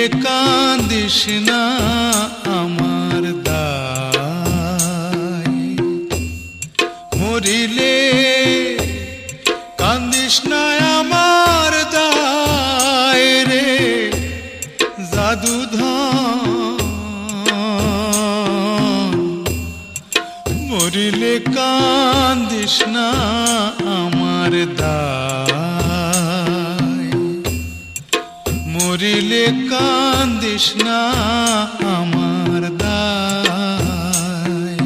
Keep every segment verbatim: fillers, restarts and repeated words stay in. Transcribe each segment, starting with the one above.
কান্দিস না আমার দায়, মরিলে কান্দিস না আমার দায় রে জাদুধন, মরিলে কান্দিস না আমার দায়, মরিলে কান্দিস না আমার দায়।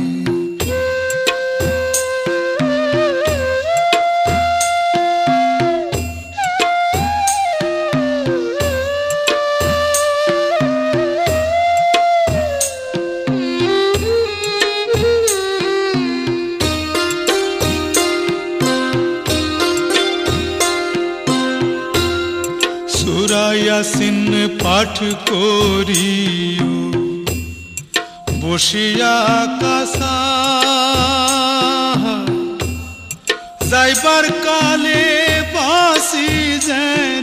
সূরা ইয়াসিন পাঠ করিও বসিয়া কাসা, যাইবার কালে বাসি যেন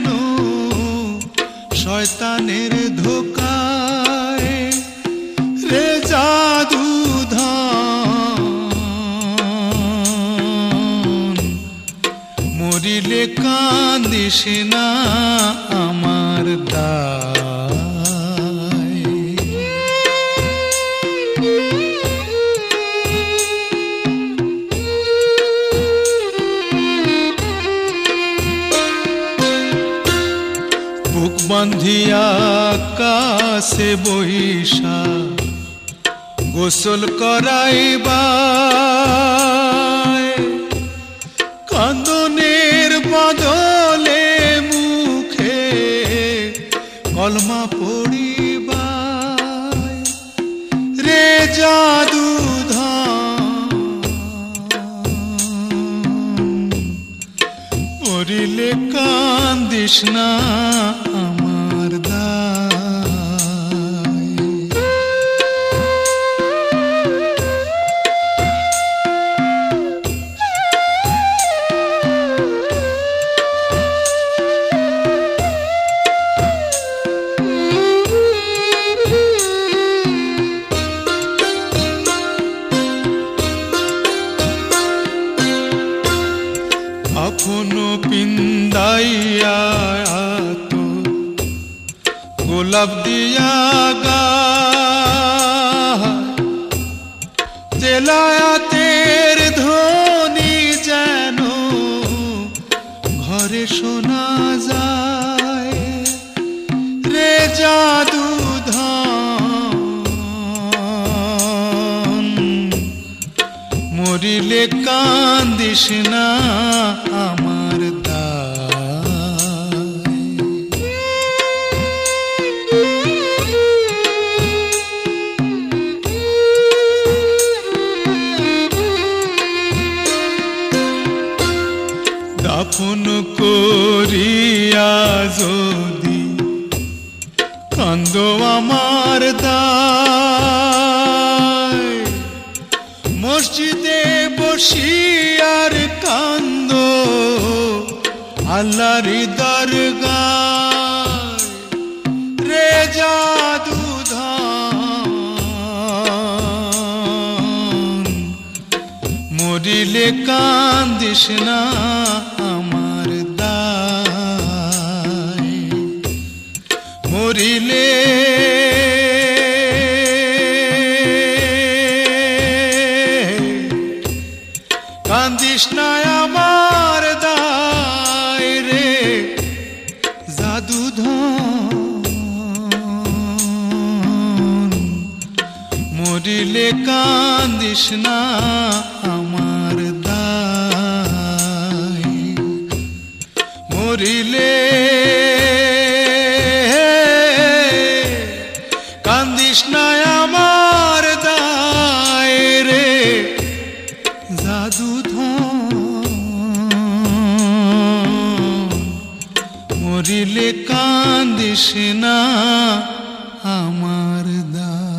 শয়তানের ধোকায় রে জাদুধন, মরিলে কান্দিস না আমার দায়। বুক বান্ধিয়া কাছে বৈশা গোসল করাইবা, কান্দনের বদলে মুখে কলমা পড়িবা রে জাদুধন, মরিলে কান্দিস না আমার দায়। আপন পিন্দাইয়া তো গোলাপ দিয়া গা, তেলায়াতের ধ্বনি যেন ঘরে শোনা যায় রে জাদুধন, মরিলে কান্দিস না আমার দায়। দাফন করিয়া যদি কান্দো আমার দায়, মসজিদে বসিয়ার কান্দ আল্লাহর দরগায় রে জাদুধন, মরিলে কান্দিস না আমার দায়, মরিলে কান্দিস না আমার দায় রে জাদুধন, মরিলে কান্দিস না আমার দায়, মরিলে কান্দিস না আমার দায় রে জাদুধন, মরিলে কান্দিস না আমার দায়।